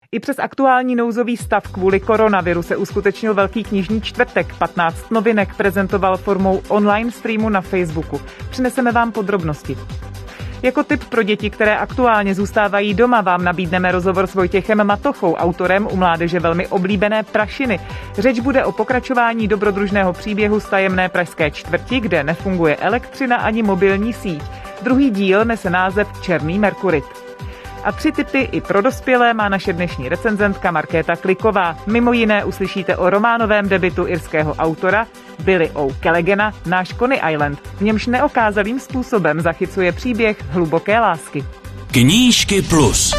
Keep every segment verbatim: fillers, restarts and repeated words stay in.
I přes aktuální nouzový stav kvůli koronaviru se uskutečnil Velký knižní čtvrtek. patnáct novinek prezentoval formou online streamu na Facebooku. Přineseme vám podrobnosti. Jako tip pro děti, které aktuálně zůstávají doma, vám nabídneme rozhovor s Vojtěchem Matochou, autorem u mládeže velmi oblíbené Prašiny. Řeč bude o pokračování dobrodružného příběhu z tajemné pražské čtvrti, kde nefunguje elektřina ani mobilní síť. Druhý díl nese název Černý Merkurit. A tři tipy i pro dospělé má naše dnešní recenzentka Markéta Kliková. Mimo jiné uslyšíte o románovém debutu irského autora Billy O'Callagana Náš Coney Island, v němž neokázalým způsobem zachycuje příběh hluboké lásky. Knížky plus.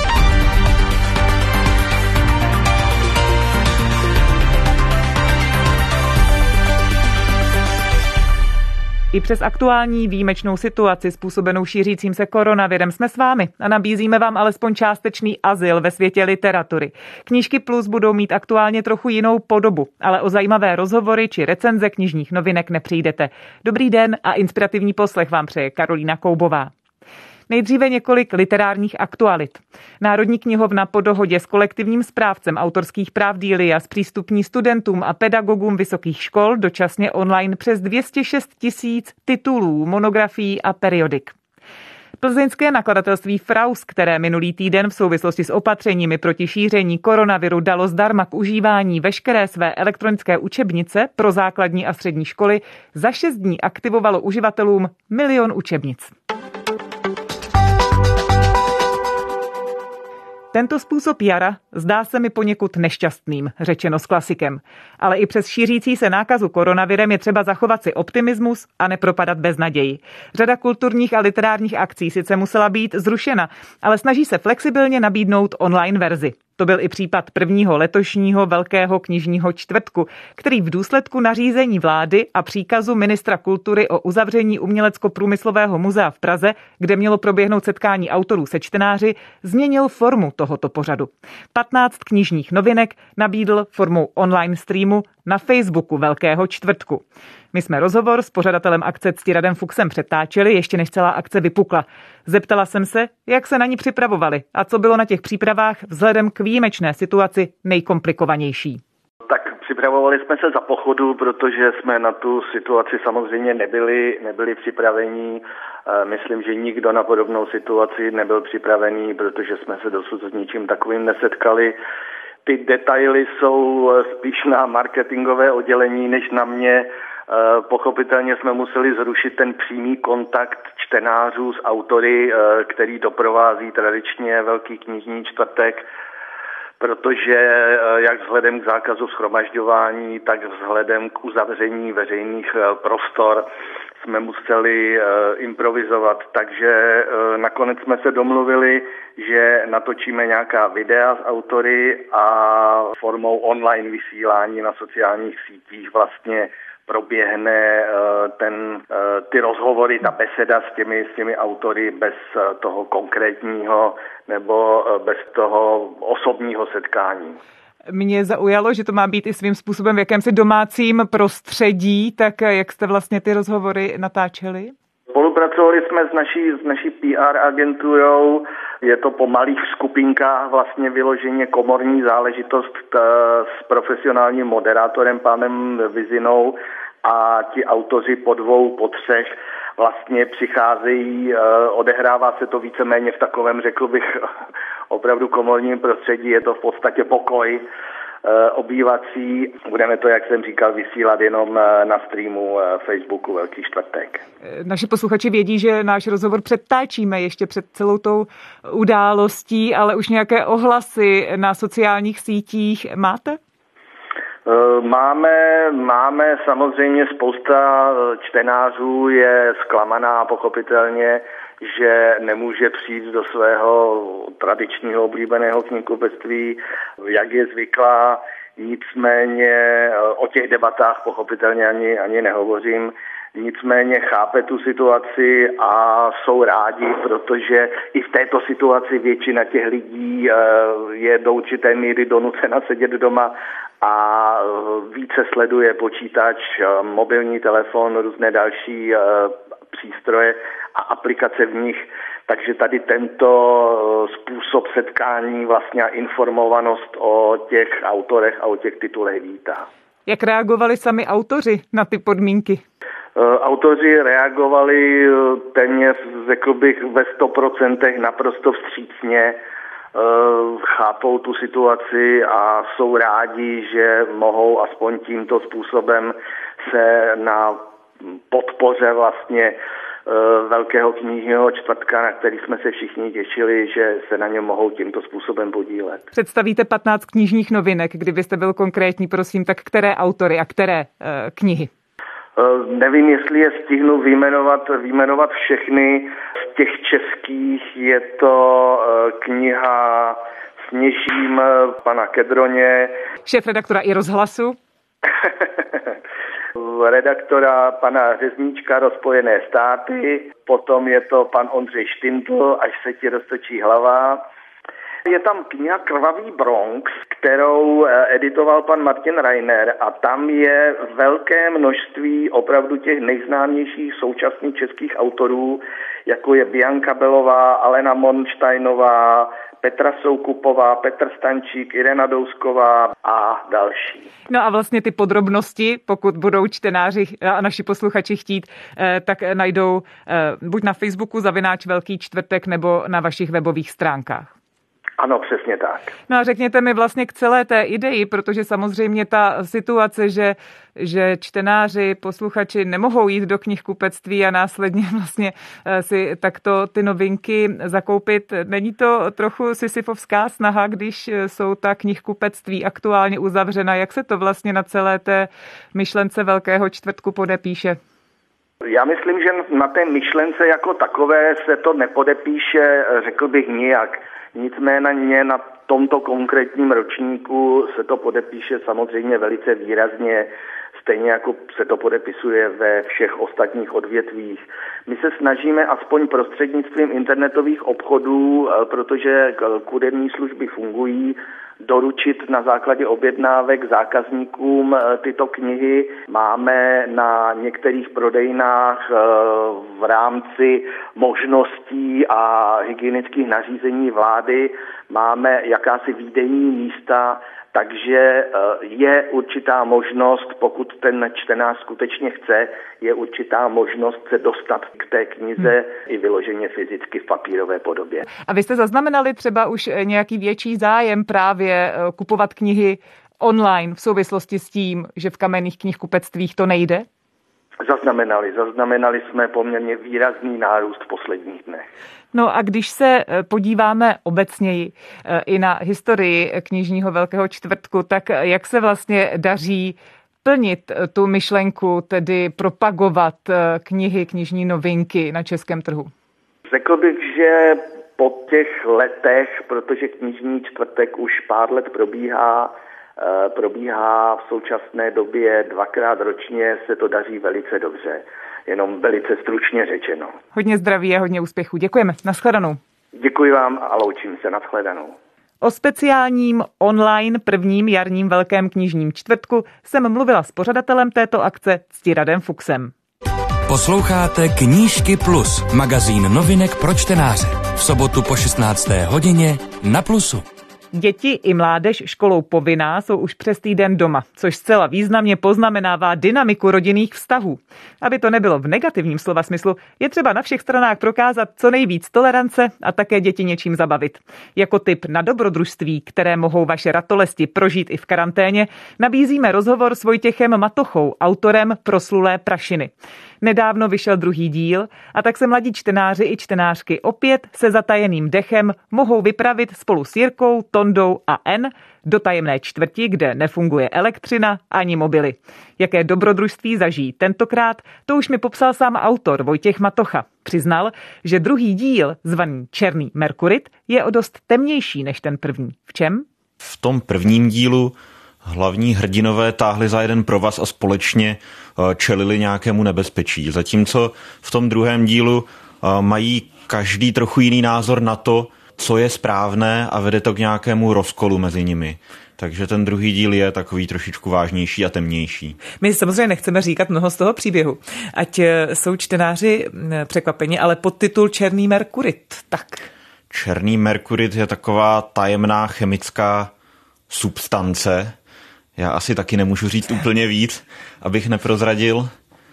I přes aktuální výjimečnou situaci způsobenou šířícím se koronavirem jsme s vámi a nabízíme vám alespoň částečný azyl ve světě literatury. Knížky plus budou mít aktuálně trochu jinou podobu, ale o zajímavé rozhovory či recenze knižních novinek nepřijdete. Dobrý den a inspirativní poslech vám přeje Karolína Koubová. Nejdříve několik literárních aktualit. Národní knihovna po dohodě s kolektivním správcem autorských práv Delia zpřístupní studentům a pedagogům vysokých škol dočasně online přes dvě stě šest tisíc titulů, monografií a periodik. Plzeňské nakladatelství Fraus, které minulý týden v souvislosti s opatřeními proti šíření koronaviru dalo zdarma k užívání veškeré své elektronické učebnice pro základní a střední školy, za šest dní aktivovalo uživatelům milion učebnic. Tento způsob jara zdá se mi poněkud nešťastným, řečeno s klasikem. Ale i přes šířící se nákazu koronavirem je třeba zachovat si optimismus a nepropadat beznaději. Řada kulturních a literárních akcí sice musela být zrušena, ale snaží se flexibilně nabídnout online verzi. To byl i případ prvního letošního Velkého knižního čtvrtku, který v důsledku nařízení vlády a příkazu ministra kultury o uzavření Umělecko-průmyslového muzea v Praze, kde mělo proběhnout setkání autorů se čtenáři, změnil formu tohoto pořadu. patnáct knižních novinek nabídl formou online streamu na Facebooku Velkého čtvrtku. My jsme rozhovor s pořadatelem akce Ctiradem Fuchsem přetáčeli, ještě než celá akce vypukla. Zeptala jsem se, jak se na ní připravovali a co bylo na těch přípravách vzhledem k výjimečné situaci nejkomplikovanější. Tak připravovali jsme se za pochodu, protože jsme na tu situaci samozřejmě nebyli, nebyli připraveni. Myslím, že nikdo na podobnou situaci nebyl připravený, protože jsme se dosud s ničím takovým nesetkali. Ty detaily jsou spíš na marketingové oddělení než na mě. Pochopitelně jsme museli zrušit ten přímý kontakt čtenářů s autory, který doprovází tradičně Velký knižní čtvrtek, protože jak vzhledem k zákazu shromažďování, tak vzhledem k uzavření veřejných prostor jsme museli improvizovat. Takže nakonec jsme se domluvili, že natočíme nějaká videa s autory a formou online vysílání na sociálních sítích vlastně proběhne ten, ty rozhovory, ta beseda s těmi, s těmi autory bez toho konkrétního nebo bez toho osobního setkání. Mě zaujalo, že to má být i svým způsobem v jakémsi domácím prostředí, tak jak jste vlastně ty rozhovory natáčeli? Spolupracovali jsme s naší, s naší P R agenturou, je to po malých skupinkách vlastně vyloženě komorní záležitost t, s profesionálním moderátorem panem Vizinou a ti autoři po dvou, po třech vlastně přicházejí, odehrává se to víceméně v takovém, řekl bych, opravdu komorním prostředí, je to v podstatě pokoj obývací. Budeme to, jak jsem říkal, vysílat jenom na streamu Facebooku Velký čtvrtek. Naši posluchači vědí, že náš rozhovor předtáčíme ještě před celou tou událostí, ale už nějaké ohlasy na sociálních sítích máte? Máme, máme samozřejmě spousta čtenářů je zklamaná pochopitelně, že nemůže přijít do svého tradičního oblíbeného knihkupectví, jak je zvyklá. Nicméně o těch debatách pochopitelně ani, ani nehovořím. Nicméně chápe tu situaci a jsou rádi, protože i v této situaci většina těch lidí je do určité míry donucena sedět doma a více sleduje počítač, mobilní telefon, různé další přístroje a aplikace v nich. Takže tady tento způsob setkání vlastně a informovanost o těch autorech a o těch titulech vítá. Jak reagovali sami autoři na ty podmínky? Autoři reagovali téměř, řekl bych, ve sto procentech naprosto vstřícně, chápou tu situaci a jsou rádi, že mohou aspoň tímto způsobem se na podpoře vlastně Velkého knižního čtvrtka, na který jsme se všichni těšili, že se na něm mohou tímto způsobem podílet. Představíte patnáct knižních novinek, kdybyste byl konkrétní, prosím, tak které autory a které uh, knihy? Uh, nevím, jestli je stihnu vyjmenovat, vyjmenovat všechny. Z těch českých je to uh, kniha Sněžím pana Kedroně. Šéfredaktora i Rozhlasu. Redaktora pana Řezníčka Rozpojené státy, potom je to pan Ondřej Štintl, Až se ti roztočí hlava. Je tam kniha Krvavý Bronx, kterou editoval pan Martin Reiner a tam je velké množství opravdu těch nejznámějších současných českých autorů, jako je Bianka Belová, Alena Monštajnová, Petra Soukupová, Petr Stančík, Irena Dousková a další. No a vlastně ty podrobnosti, pokud budou čtenáři a naši posluchači chtít, tak najdou buď na Facebooku zavináč Velký čtvrtek nebo na vašich webových stránkách. Ano, přesně tak. No a řekněte mi vlastně k celé té ideji, protože samozřejmě ta situace, že, že čtenáři, posluchači nemohou jít do knihkupectví a následně vlastně si takto ty novinky zakoupit, není to trochu sisyfovská snaha, když jsou ta knihkupectví aktuálně uzavřena? Jak se to vlastně na celé té myšlence Velkého čtvrtku podepíše? Já myslím, že na té myšlence jako takové se to nepodepíše, řekl bych, nijak. Nicméně na tomto konkrétním ročníku se to podepíše samozřejmě velice výrazně, stejně jako se to podepisuje ve všech ostatních odvětvích. My se snažíme aspoň prostřednictvím internetových obchodů, protože kurierní služby fungují, doručit na základě objednávek zákazníkům tyto knihy. Máme na některých prodejnách v rámci možností a hygienických nařízení vlády máme jakási výdejní místa, takže je určitá možnost, pokud ten čtenář skutečně chce, je určitá možnost se dostat k té knize hmm. i vyloženě fyzicky v papírové podobě. A vy jste zaznamenali třeba už nějaký větší zájem právě kupovat knihy online v souvislosti s tím, že v kamenných knihkupectvích to nejde? Zaznamenali, zaznamenali jsme poměrně výrazný nárůst v posledních dnech. No a když se podíváme obecněji i na historii knižního Velkého čtvrtku, tak jak se vlastně daří plnit tu myšlenku, tedy propagovat knihy, knižní novinky na českém trhu? Řekl bych, že po těch letech, protože knižní čtvrtek už pár let probíhá, probíhá v současné době dvakrát ročně, se to daří velice dobře. Jenom velice stručně řečeno. Hodně zdraví a hodně úspěchů. Děkujeme. Nashledanou. Děkuji vám a loučím se. Nashledanou. O speciálním online prvním jarním Velkém knižním čtvrtku jsem mluvila s pořadatelem této akce Ctiradem Fuchsem. Posloucháte Knížky Plus, magazín novinek pro čtenáře. V sobotu po šestnácté hodině na Plusu. Děti i mládež školou povinná jsou už přes týden doma, což zcela významně poznamenává dynamiku rodinných vztahů. Aby to nebylo v negativním slova smyslu, je třeba na všech stranách prokázat co nejvíc tolerance a také děti něčím zabavit. Jako tip na dobrodružství, které mohou vaše ratolesti prožít i v karanténě, nabízíme rozhovor s Vojtěchem Matochou, autorem proslulé Prašiny. Nedávno vyšel druhý díl a tak se mladí čtenáři i čtenářky opět se zatajeným dechem mohou vypravit spolu s Jirkou, Tondou a N do tajemné čtvrti, kde nefunguje elektřina ani mobily. Jaké dobrodružství zažijí tentokrát, to už mi popsal sám autor Vojtěch Matocha. Přiznal, že druhý díl, zvaný Černý Merkurit, je o dost temnější než ten první. V čem? V tom prvním dílu hlavní hrdinové táhli za jeden provaz a společně čelili nějakému nebezpečí. Zatímco v tom druhém dílu mají každý trochu jiný názor na to, co je správné a vede to k nějakému rozkolu mezi nimi. Takže ten druhý díl je takový trošičku vážnější a temnější. My samozřejmě nechceme říkat mnoho z toho příběhu, ať jsou čtenáři překvapeni, ale podtitul Černý Merkurit, tak. Černý Merkurit je taková tajemná chemická substance. Já asi taky nemůžu říct úplně víc, abych neprozradil.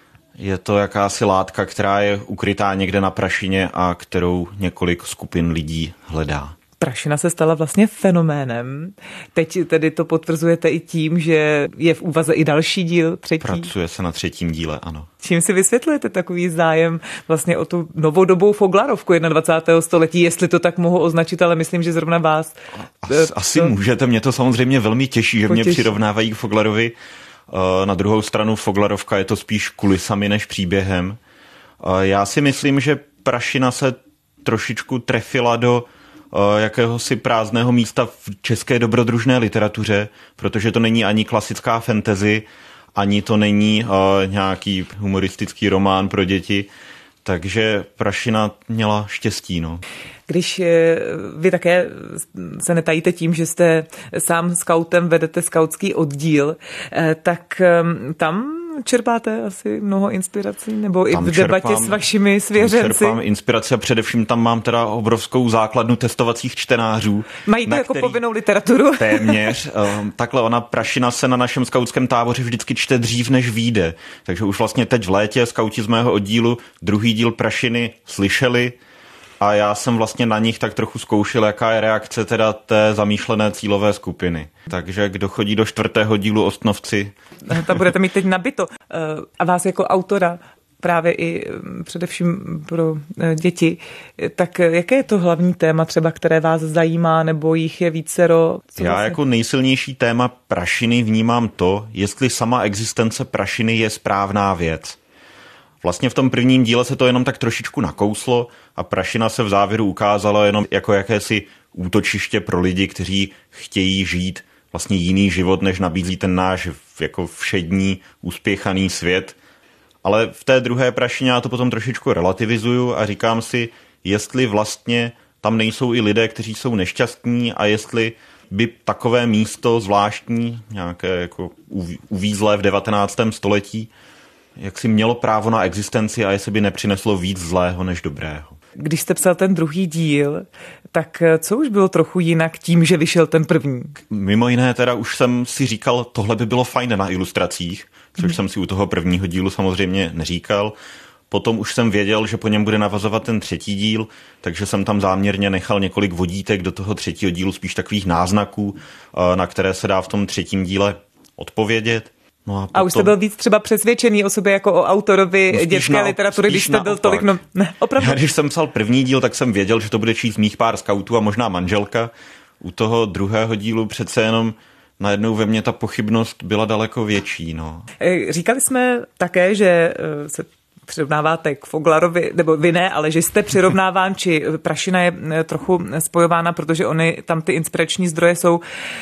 Je to jakási látka, která je ukrytá někde na prašině a kterou několik skupin lidí hledá. Prašina se stala vlastně fenoménem. Teď tedy to potvrzujete i tím, že je v úvaze i další díl, třetí. Pracuje se na třetím díle, ano. Čím si vysvětlujete takový zájem vlastně o tu novodobou foglarovku dvacátého prvního století, jestli to tak mohu označit, ale myslím, že zrovna vás... As, to... Asi můžete, mě to samozřejmě velmi těší, že potěší. Mě přirovnávají k Foglarovi. Na druhou stranu Foglarovka je to spíš kulisami než příběhem. Já si myslím, že Prašina se trošičku trefila do jakéhosi prázdného místa v české dobrodružné literatuře, protože to není ani klasická fantasy, ani to není uh, nějaký humoristický román pro děti, takže Prašina měla štěstí, no. Když vy také se netajíte tím, že jste sám skautem, vedete skautský oddíl, tak tam čerpáte asi mnoho inspirací, nebo tam i v debatě čerpám, s vašimi svěřenci? Tam čerpám inspiraci a především tam mám teda obrovskou základnu testovacích čtenářů. Mají to jako který... povinnou literaturu? Téměř. Takhle ona Prašina se na našem skautském táboře vždycky čte dřív, než vyjde. Takže už vlastně teď v létě skauti z mého oddílu druhý díl Prašiny slyšeli a já jsem vlastně na nich tak trochu zkoušel, jaká je reakce teda té zamýšlené cílové skupiny. Takže kdo chodí do čtvrtého dílu Ostnovci... Tam budete mít teď nabito. A vás jako autora právě i především pro děti, tak jaké je to hlavní téma třeba, které vás zajímá, nebo jich je vícero? Co Já vlastně... jako nejsilnější téma Prašiny vnímám to, jestli sama existence Prašiny je správná věc. Vlastně v tom prvním díle se to jenom tak trošičku nakouslo a Prašina se v závěru ukázala jenom jako jakési útočiště pro lidi, kteří chtějí žít vlastně jiný život, než nabízí ten náš jako všední, uspěchaný svět. Ale v té druhé Prašině já to potom trošičku relativizuju a říkám si, jestli vlastně tam nejsou i lidé, kteří jsou nešťastní a jestli by takové místo zvláštní, nějaké jako uvízlé v devatenáctém století, jak si mělo právo na existenci a jestli by nepřineslo víc zlého než dobrého. Když jste psal ten druhý díl, tak co už bylo trochu jinak tím, že vyšel ten první? Mimo jiné teda už jsem si říkal, tohle by bylo fajn na ilustracích, což hmm. jsem si u toho prvního dílu samozřejmě neříkal. Potom už jsem věděl, že po něm bude navazovat ten třetí díl, takže jsem tam záměrně nechal několik vodítek do toho třetího dílu, spíš takových náznaků, na které se dá v tom třetím díle odpovědět. No a, potom... a už jste byl víc třeba přesvědčený o sobě jako o autorovi no dětské na, literatury, když jste byl tolik... No, ne, opravdu. Já když jsem psal první díl, tak jsem věděl, že to bude číst mých pár skautů a možná manželka. U toho druhého dílu přece jenom najednou ve mně ta pochybnost byla daleko větší. No. Říkali jsme také, že se přirovnáváte k Foglarovi, nebo vy ne, ale že jste přirovnáván, či Prašina je trochu spojována, protože oni tam ty inspirační zdroje jsou um,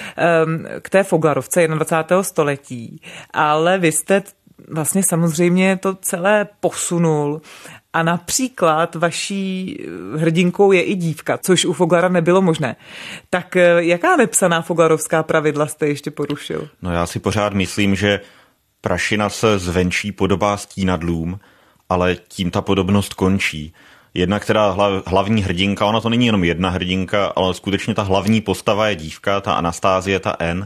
k té Foglarovce dvacátého prvního století. Ale vy jste vlastně samozřejmě to celé posunul a například vaší hrdinkou je i dívka, což u Foglara nebylo možné. Tak jaká nepsaná foglarovská pravidla jste ještě porušil? No já si pořád myslím, že Prašina se zvenčí podobá stínadlům, ale tím ta podobnost končí. Jedna, která hlavní hrdinka, ona to není jenom jedna hrdinka, ale skutečně ta hlavní postava je dívka, ta Anastázie, ta N.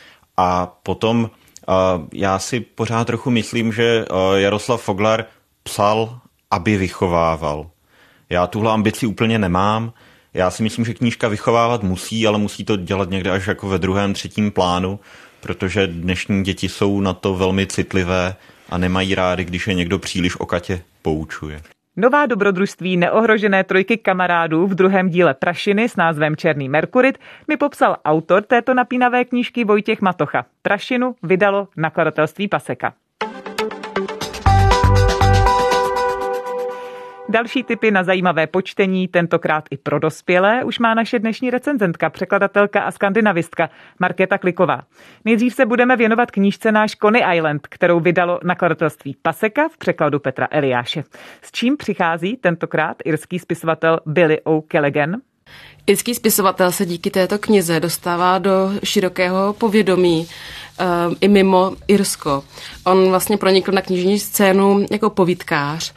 A potom uh, já si pořád trochu myslím, že uh, Jaroslav Foglar psal, aby vychovával. Já tuhle ambici úplně nemám. Já si myslím, že knížka vychovávat musí, ale musí to dělat někde až jako ve druhém, třetím plánu, protože dnešní děti jsou na to velmi citlivé a nemají rádi, když je někdo příliš okatě poučuje. Nová dobrodružství neohrožené trojky kamarádů v druhém díle Prašiny s názvem Černý Merkurit mi popsal autor této napínavé knížky Vojtěch Matocha. Prašinu vydalo nakladatelství Paseka. Další tipy na zajímavé počtení, tentokrát i pro dospělé, už má naše dnešní recenzentka, překladatelka a skandinavistka Markéta Kliková. Nejdřív se budeme věnovat knížce Náš Coney Island, kterou vydalo nakladatelství Paseka v překladu Petra Eliáše. S čím přichází tentokrát irský spisovatel Billy O'Callaghan? Irský spisovatel se díky této knize dostává do širokého povědomí um, i mimo Irsko. On vlastně pronikl na knižní scénu jako povídkář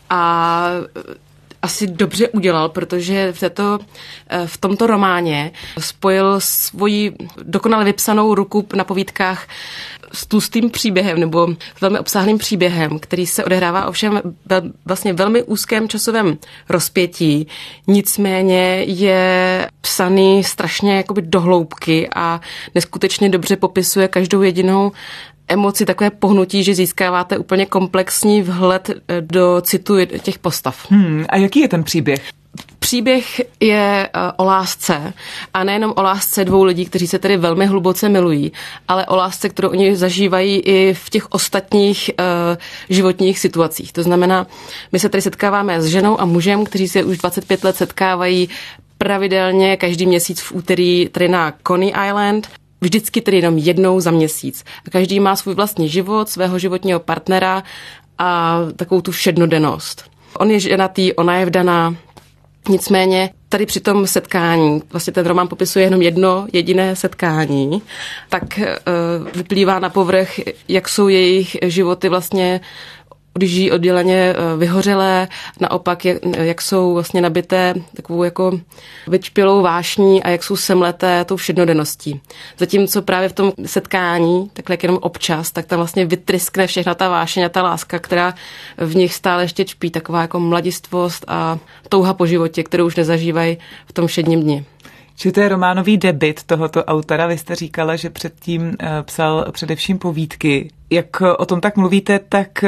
a asi dobře udělal, protože v, této, v tomto románě spojil svoji dokonale vypsanou ruku na povídkách s tlustým příběhem nebo s velmi obsáhlým příběhem, který se odehrává ovšem ve vlastně velmi úzkém časovém rozpětí. Nicméně je psaný strašně jakoby do hloubky a neskutečně dobře popisuje každou jedinou emoci, takové pohnutí, že získáváte úplně komplexní vhled do citu těch postav. Hmm, a jaký je ten příběh? Příběh je uh, o lásce a nejenom o lásce dvou lidí, kteří se tedy velmi hluboce milují, ale o lásce, kterou oni zažívají i v těch ostatních uh, životních situacích. To znamená, my se tady setkáváme s ženou a mužem, kteří se už dvacet pět let setkávají pravidelně každý měsíc v úterý tady na Coney Island. Vždycky tedy jenom jednou za měsíc. A každý má svůj vlastní život, svého životního partnera a takovou tu všednodennost. On je ženatý, ona je vdaná. Nicméně tady při tom setkání, vlastně ten román popisuje jenom jedno jediné setkání, tak uh, vyplývá na povrch, jak jsou jejich životy vlastně, když žijí odděleně vyhořelé, naopak, jak, jak jsou vlastně nabité takovou jako vyčpělou vášní a jak jsou semleté tou všednodenností. Zatímco právě v tom setkání, takhle jak jenom občas, tak tam vlastně vytryskne všechna ta vášeň a ta láska, která v nich stále ještě čpí, taková jako mladistvost a touha po životě, kterou už nezažívají v tom všedním dni. Či to je románový debut tohoto autora? Vy jste říkala, že předtím psal především povídky. Jak o tom tak mluvíte, tak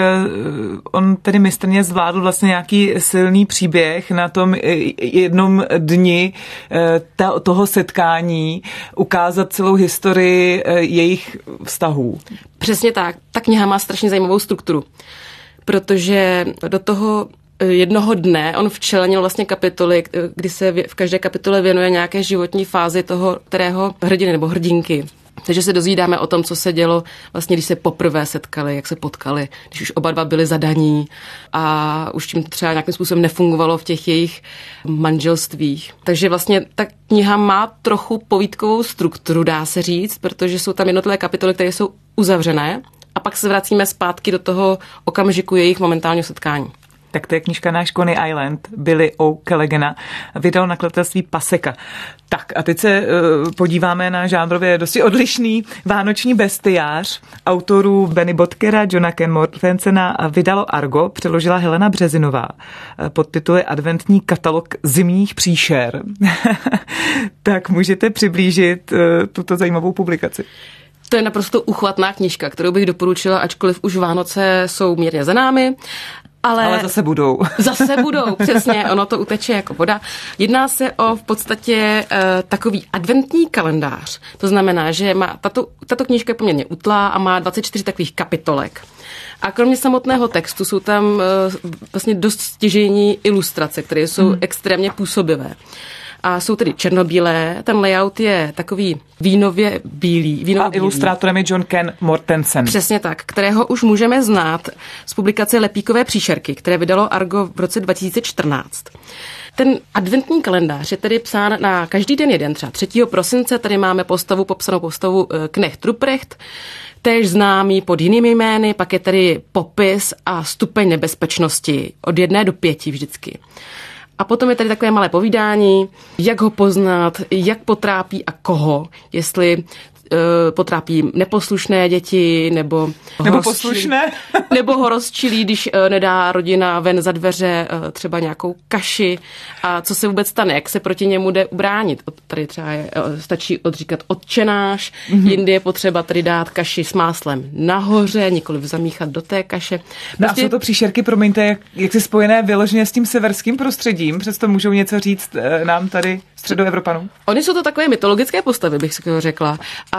on tedy mistrně zvládl vlastně nějaký silný příběh na tom jednom dni toho setkání, ukázat celou historii jejich vztahů. Přesně tak. Ta kniha má strašně zajímavou strukturu, protože do toho jednoho dne on včlenil vlastně kapitoly, kdy se v každé kapitole věnuje nějaké životní fázi toho, kterého hrdiny nebo hrdinky. Takže se dozvídáme o tom, co se dělo vlastně, když se poprvé setkali, jak se potkali, když už oba dva byli zadaní a už tím třeba nějakým způsobem nefungovalo v těch jejich manželstvích. Takže vlastně ta kniha má trochu povídkovou strukturu, dá se říct, protože jsou tam jednotlivé kapitoly, které jsou uzavřené a pak se vracíme zpátky do toho okamžiku jejich momentálního setkání. Tak to je knížka Náš Coney Island, Billy O'Callagana, vydal nakladatelství Paseka. Tak a teď se uh, podíváme na žánrově dosti odlišný vánoční bestiář autorů Benny Bodkera, Johna Ken Mortensena vydalo Argo, přeložila Helena Březinová pod tituly Adventní katalog zimních příšer. Tak můžete přiblížit uh, tuto zajímavou publikaci? To je naprosto uchvatná knížka, kterou bych doporučila, ačkoliv už Vánoce jsou mírně za námi. Ale, ale zase budou. Zase budou, přesně, ono to uteče jako voda. Jedná se o v podstatě uh, takový adventní kalendář. To znamená, že má tato, tato knížka je poměrně utlá a má dvacet čtyři takových kapitolek. A kromě samotného textu jsou tam uh, vlastně dost stěžejní ilustrace, které jsou hmm. extrémně působivé. A jsou tedy černobílé, ten layout je takový vínově bílý. Vínově a bílý. Ilustrátorem je John Ken Mortensen. Přesně tak, kterého už můžeme znát z publikace Lepíkové příšerky, které vydalo Argo v roce dva tisíce čtrnáct. Ten adventní kalendář je tedy psán na každý den jeden, třeba třetího prosince, tady máme postavu, popsanou postavu Knecht Ruprecht, též známý pod jinými jmény, pak je tady popis a stupeň nebezpečnosti od jedné do pěti vždycky. A potom je tady takové malé povídání, jak ho poznat, jak potrápí a koho, jestli uh, potrápí neposlušné děti, nebo, nebo poslušné, nebo ho rozčilí, když uh, nedá rodina ven za dveře uh, třeba nějakou kaši a co se vůbec stane, jak se proti němu jde ubránit. Tady třeba je, uh, stačí odříkat otčenáš, mm-hmm. jindy je potřeba tady dát kaši s máslem nahoře, nikoliv zamíchat do té kaše. Prostě... No a jsou to příšerky, promiňte, jak, jak si spojené vyloženě s tím severským prostředím, přesto můžou něco říct nám tady středoevropanům? Oni jsou to takové mytologické postavy, bych si řekla. A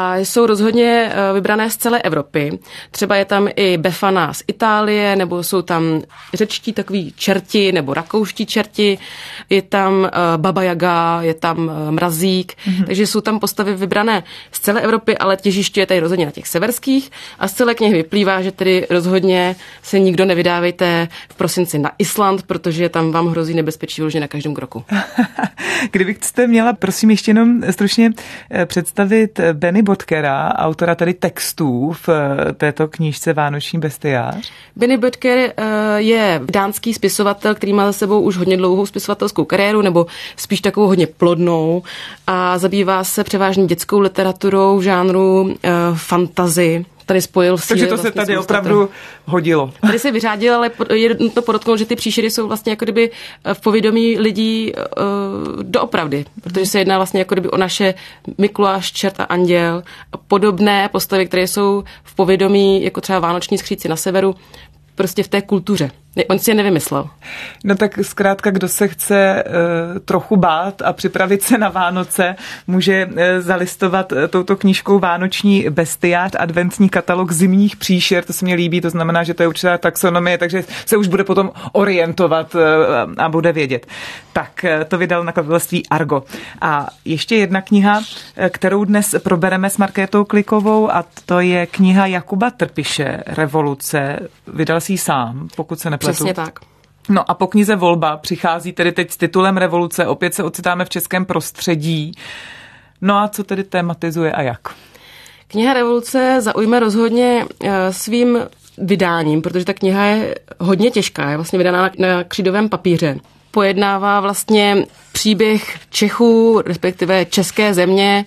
a jsou rozhodně vybrané z celé Evropy. Třeba je tam i Befana z Itálie, nebo jsou tam řečtí takový čerti, nebo rakouští čerti, je tam Baba Jaga, je tam Mrazík, mm-hmm. takže jsou tam postavy vybrané z celé Evropy, ale těžiště je tady rozhodně na těch severských a z celé knihy vyplývá, že tedy rozhodně se nikdo nevydávejte v prosinci na Island, protože tam vám hrozí nebezpečí vyloženě na každém kroku. Kdybyste měla, prosím, ještě jenom stručně představit Benny Bodkera, autora tady textů v této knížce Vánoční bestiář. Benny Bodker je dánský spisovatel, který má za sebou už hodně dlouhou spisovatelskou kariéru, nebo spíš takovou hodně plodnou a zabývá se převážně dětskou literaturou v žánru uh, fantasy. Tady spojil síly. Takže to vlastně se tady opravdu hodilo. Tady se vyřádil, ale je nutno podotknout, že ty příšery jsou vlastně jako kdyby v povědomí lidí uh, doopravdy, protože se jedná vlastně jako kdyby o naše Mikuláš, čert a anděl a podobné postavy, které jsou v povědomí, jako třeba vánoční skříci na severu, prostě v té kultuře. On si je nevymyslel. No tak zkrátka, kdo se chce uh, trochu bát a připravit se na Vánoce, může uh, zalistovat uh, touto knížkou Vánoční bestiář, adventní katalog zimních příšer, to se mi líbí, to znamená, že to je určitá taxonomie, takže se už bude potom orientovat uh, a bude vědět. Tak, uh, to vydal nakladatelství Argo. A ještě jedna kniha, uh, kterou dnes probereme s Markétou Klikovou, a to je kniha Jakuba Trpiše, Revoluce. Vydal si ji sám, pokud se nepletu. Přesně tak. No a po knize Volba přichází tedy teď s titulem Revoluce. Opět se ocitáme v českém prostředí. No a co tedy tématizuje a jak? Kniha Revoluce zaujme rozhodně svým vydáním, protože ta kniha je hodně těžká, je vlastně vydaná na křídovém papíře. Pojednává vlastně příběh Čechů, respektive české země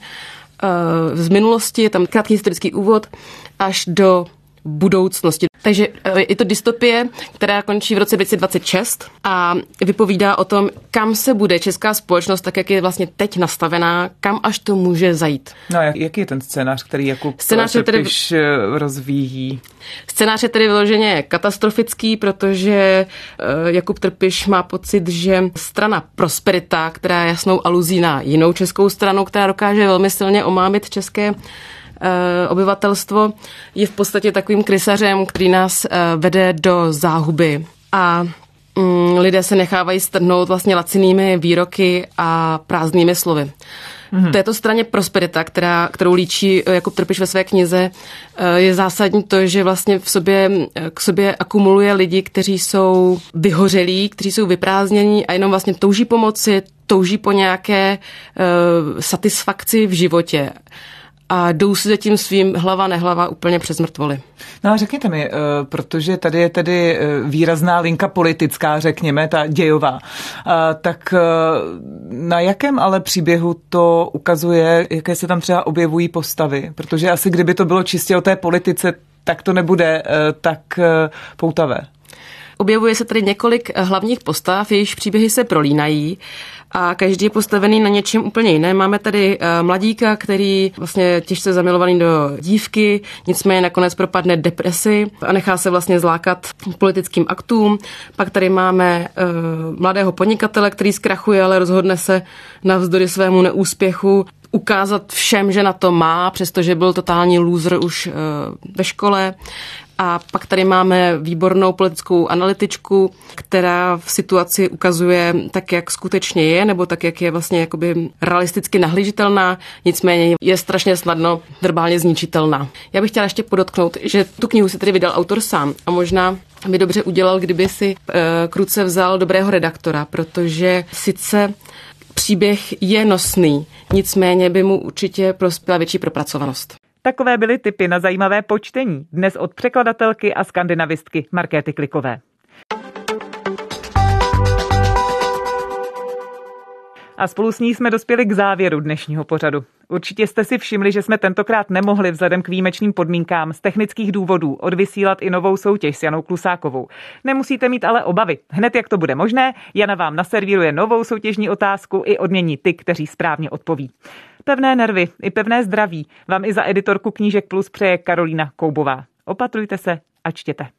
z minulosti, je tam krátký historický úvod až do budoucnosti. Takže je to dystopie, která končí v roce dvacet dvacet šest a vypovídá o tom, kam se bude česká společnost, tak jak je vlastně teď nastavená, kam až to může zajít. No a jaký je ten scénář, který Jakub scénář Trpiš tedy rozvíjí? Scénář je tedy vyloženě katastrofický, protože Jakub Trpiš má pocit, že strana Prosperita, která je jasnou aluzí na jinou českou stranu, která dokáže velmi silně omámit české obyvatelstvo, je v podstatě takovým krysařem, který nás vede do záhuby. A mm, lidé se nechávají strhnout vlastně lacinými výroky a prázdnými slovy. Mm-hmm. Této straně Prosperita, která, kterou líčí Jakub Trpiš ve své knize, je zásadní to, že vlastně v sobě, k sobě akumuluje lidi, kteří jsou vyhořelí, kteří jsou vyprázdnění a jenom vlastně touží pomoci, touží po nějaké uh, satisfakci v životě. A jdou si za tím svým hlava nehlava úplně přes mrtvoly. No a řekněte mi, protože tady je tedy výrazná linka politická, řekněme, ta dějová, tak na jakém ale příběhu to ukazuje, jaké se tam třeba objevují postavy? Protože asi kdyby to bylo čistě o té politice, tak to nebude tak poutavé. Objevuje se tady několik hlavních postav, jejichž příběhy se prolínají a každý je postavený na něčem úplně jiné. Máme tady mladíka, který vlastně těžce zamilovaný do dívky, nicméně nakonec propadne depresi a nechá se vlastně zlákat politickým aktům. Pak tady máme uh, mladého podnikatele, který zkrachuje, ale rozhodne se navzdory svému neúspěchu ukázat všem, že na to má, přestože byl totální loser už uh, ve škole. A pak tady máme výbornou politickou analytičku, která v situaci ukazuje tak, jak skutečně je, nebo tak, jak je vlastně jakoby realisticky nahlížitelná, nicméně je strašně snadno verbálně zničitelná. Já bych chtěla ještě podotknout, že tu knihu si tedy vydal autor sám a možná by dobře udělal, kdyby si e, k ruce vzal dobrého redaktora, protože sice příběh je nosný, nicméně by mu určitě prospěla větší propracovanost. Takové byly tipy na zajímavé počtení. Dnes od překladatelky a skandinavistky Markéty Klikové. A spolu s ní jsme dospěli k závěru dnešního pořadu. Určitě jste si všimli, že jsme tentokrát nemohli vzhledem k výjimečným podmínkám z technických důvodů odvysílat i novou soutěž s Janou Klusákovou. Nemusíte mít ale obavy. Hned jak to bude možné, Jana vám naservíruje novou soutěžní otázku i odmění ty, kteří správně odpoví. Pevné nervy i pevné zdraví vám i za editorku Knížek Plus přeje Karolína Koubová. Opatrujte se a čtěte.